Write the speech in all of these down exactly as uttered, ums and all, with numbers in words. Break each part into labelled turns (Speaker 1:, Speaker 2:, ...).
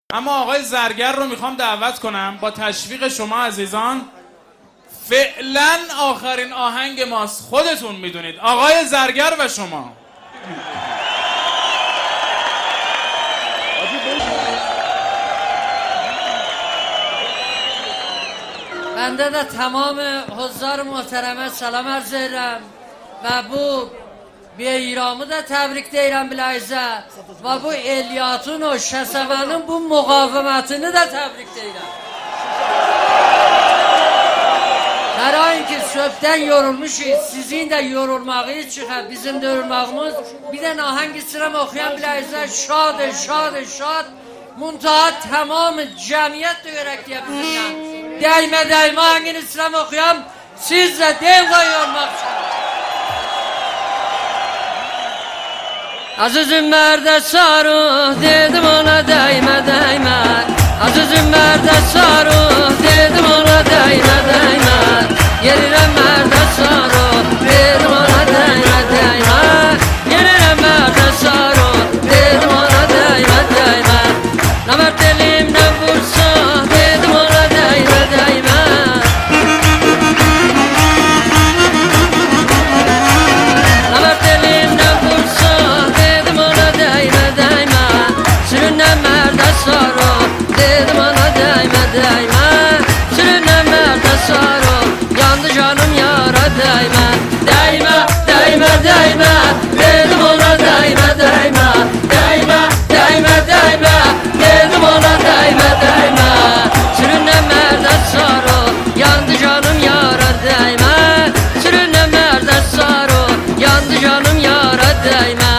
Speaker 1: اما آقای زرگر رو میخوام دعوت کنم با تشویق شما عزیزان. فعلا آخرین آهنگ ماست، خودتون میدونید. آقای زرگر و شما.
Speaker 2: بنده de تمام حضار محترمه سلام عرض edirəm və bu Beyramı da təbrik deyirəm biləyizə və bu Elyatın o Şəsəvənin bu müqavimətini də təbrik deyirəm. Hər ayın ki söhbdən yorulmuşuz, sizin də yorulmağınız çıxar, bizim də yorulmağımız. Bir də nahəng istirəm oxuyan biləyizə şad, şad, şad, muntaha tamam cəmiyyət deyərək deyə bilirəm. Dəymə dəymə hangin istirəm oxuyan, siz də dev qoyulmaq üçün. Azizim mərdə sarı, dedim ona dəymə dəymə. Azizim mərdə sarı, dedim ona dəymə dəymə. Yerirəm mərdə sarı, dedim ona dəymə dəymə. Yerirəm mərdə sarı, dedim ona dəymə dəymə. Namərd elimdən vursa, dedim ona dəymə dəymə. Namərd elimdən vursa, dedim ona dəymə dəymə. Sürünəm mərdə sarı, dedim ona dəymə dəymə. Sürünəm mərdə sarı, yandı canım yara dəymə. Dəymə, dəymə, dəymə, dedim ona dəymə dəymə. Dəymə, dəymə, dəymə, dedim ona dəymə dəymə. Sürünəm mərdə sarı, yandı canım yara dəymə. Sürünəm mərdə sarı, yandı canım yara dəymə.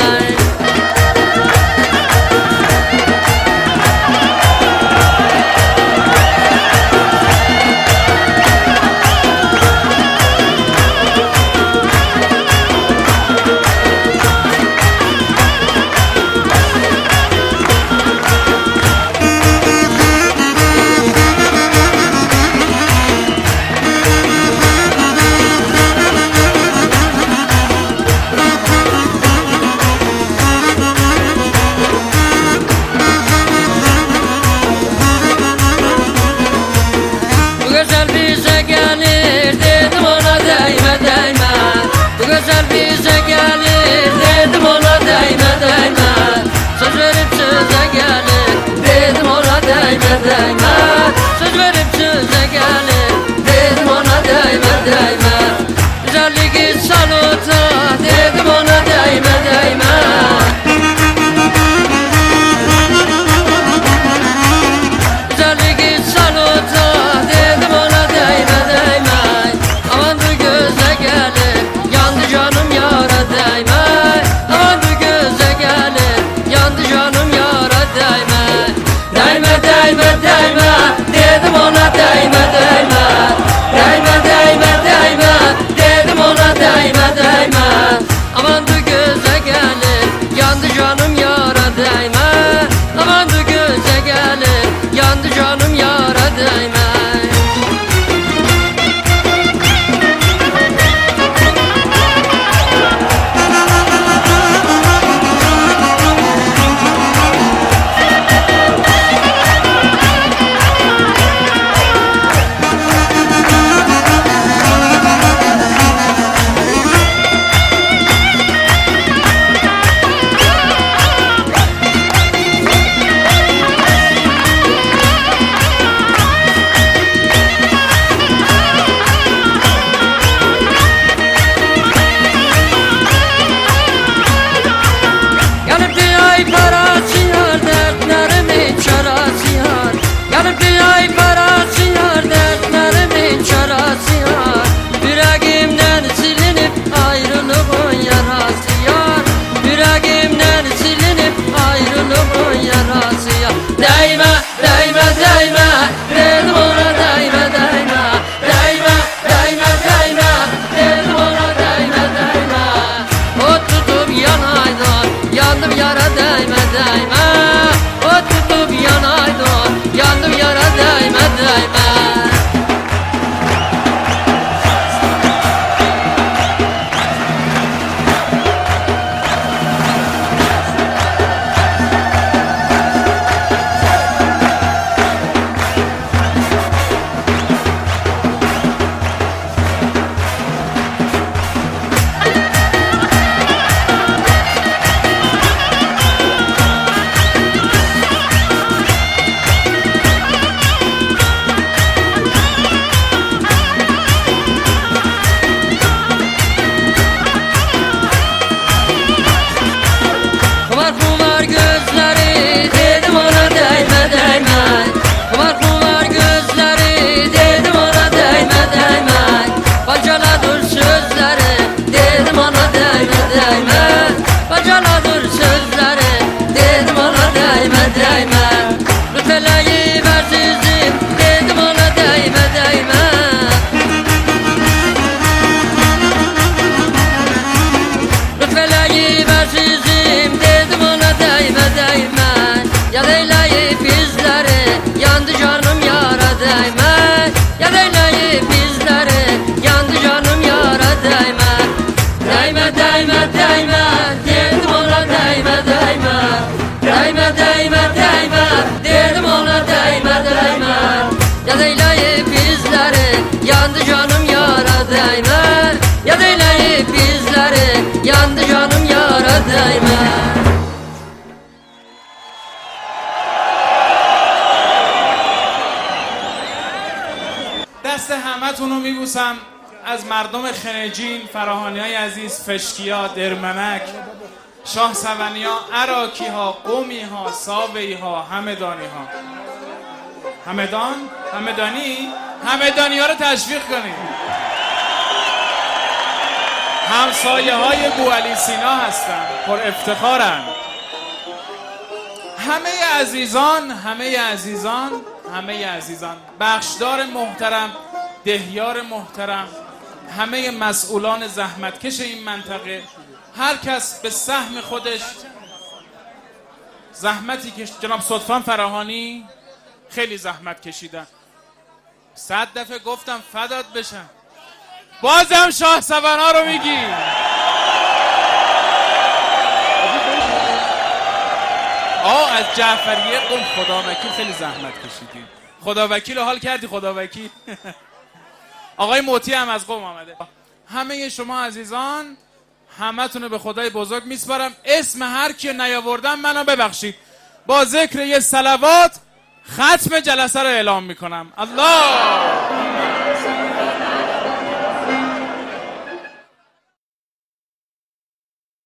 Speaker 2: Güzel bize gelir, dedim ona değme değme. Söz verip söze gelir, dedim ona değme değme. Söz verip söze gelir, dedim ona değme değme. Güzelliği saluta, dedim ona değme değme. Güzelliği saluta, dedim ona değme değme. Aman bu göze gelir, yandı canım yara değme. Aman bu göze gelir, yandı canım yara değme. Değme, değme, değme, dedim ona değme, değme. Değme, değme, değme, dedim ona değme, değme. Aman bu göze gelir, yandı canım yara değme. Aman bu göze gelir, yandı canım yara değme. Değme, değme, değme, dedim ona değme, değme. Değme, değme, değme, dedim ona değme, değme. Ot tutup yanaydım, yandım yara değme, değme. Ot tutup yanaydım, yandım yara değme, değme.
Speaker 1: دست همه رو میبوسم. از مردم خنجین، فراهانی های عزیز، فشکیا، درمنک، شاه سونیا، عراکی ها، قومی ها، ساوی ها، همدانی ها. همدان؟ همدانی؟ همدانی ها رو تشویق کنید. همسایه های بوعلی سینا هستن، پر افتخارن. همه عزیزان، همه عزیزان، همه عزیزان، بخشدار محترم، دهیار محترم، همه مسئولان زحمتکش این منطقه، هر کس به سهم خودش زحمتی که جناب صدفان فراهانی خیلی زحمت کشیدن. صد دفعه گفتم فدات بشم، بازم شاه سونا رو میگی. آه از جعفریه قم خدا وکیل خیلی زحمت کشیدی. خدا وکیل رو حال کردی خدا وکیل. آقای موتی هم از قم آمده. همه شما عزیزان، همتون رو به خدای بزرگ میسپارم. اسم هر کی نیاوردم منو ببخشید. با ذکر یه صلوات ختم جلسه رو اعلام میکنم. الله